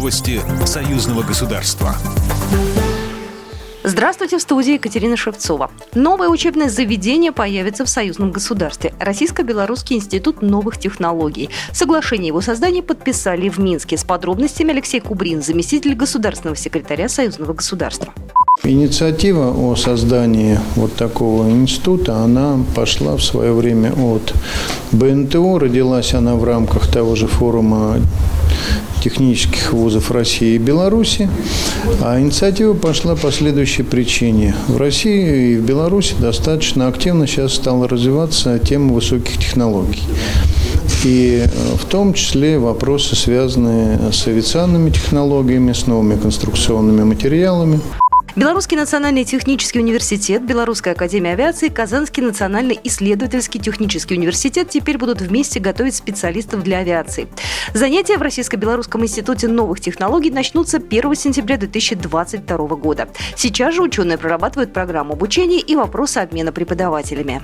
Новости союзного государства. Здравствуйте, в студии Екатерина Шевцова. Новое учебное заведение появится в союзном государстве. Российско-Белорусский институт новых технологий. Соглашение его создания подписали в Минске. С подробностями Алексей Кубрин, заместитель государственного секретаря союзного государства. Инициатива о создании вот такого института, она пошла в свое время от БНТО. Родилась она в рамках того же форума технических вузов России и Беларуси. А инициатива пошла по следующей причине. В России и в Беларуси достаточно активно сейчас стала развиваться тема высоких технологий. И в том числе вопросы, связанные с авиационными технологиями, с новыми конструкционными материалами. Белорусский национальный технический университет, Белорусская академия авиации, Казанский национальный исследовательский технический университет теперь будут вместе готовить специалистов для авиации. Занятия в Российско-Белорусском институте новых технологий начнутся 1 сентября 2022 года. Сейчас же ученые прорабатывают программу обучения и вопросы обмена преподавателями.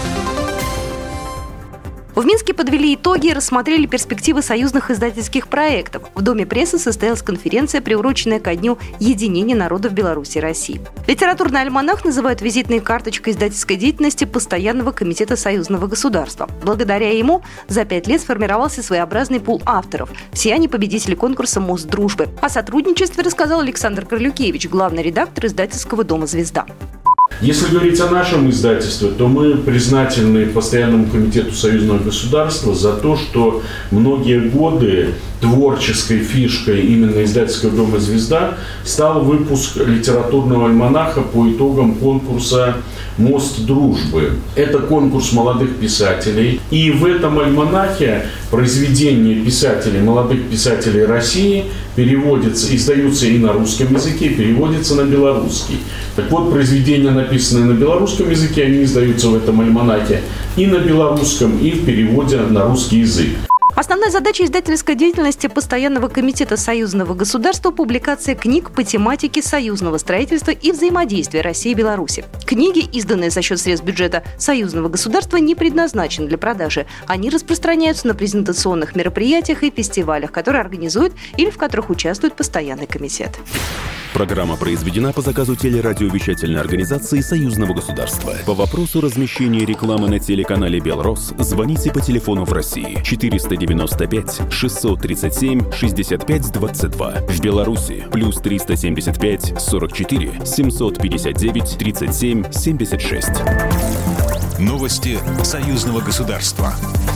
В Минске подвели итоги и рассмотрели перспективы союзных издательских проектов. В Доме прессы состоялась конференция, приуроченная ко дню единения народов Беларуси и России. Литературный альманах называют визитной карточкой издательской деятельности Постоянного комитета союзного государства. Благодаря ему за 5 лет сформировался своеобразный пул авторов. Все они победители конкурса «Мост дружбы». О сотрудничестве рассказал Александр Крылюкевич, главный редактор издательского дома «Звезда». Если говорить о нашем издательстве, то мы признательны Постоянному комитету союзного государства за то, что многие годы творческой фишкой именно издательского дома «Звезда» стал выпуск литературного альманаха по итогам конкурса «Мост дружбы». Это конкурс молодых писателей. И в этом альманахе произведения писателей, молодых писателей России переводятся, издаются и на русском языке, переводятся на белорусский. Так вот, произведения, написанные на белорусском языке, они издаются в этом альманахе и на белорусском, и в переводе на русский язык. Основная задача издательской деятельности Постоянного комитета союзного государства – публикация книг по тематике союзного строительства и взаимодействия России и Беларуси. Книги, изданные за счет средств бюджета союзного государства, не предназначены для продажи. Они распространяются на презентационных мероприятиях и фестивалях, которые организует или в которых участвует Постоянный комитет. Программа произведена по заказу телерадиовещательной организации Союзного государства. По вопросу размещения рекламы на телеканале «Белрос» звоните по телефону в России 495 637 65 22. В Беларуси плюс 375 44 759 37 76. Новости союзного государства.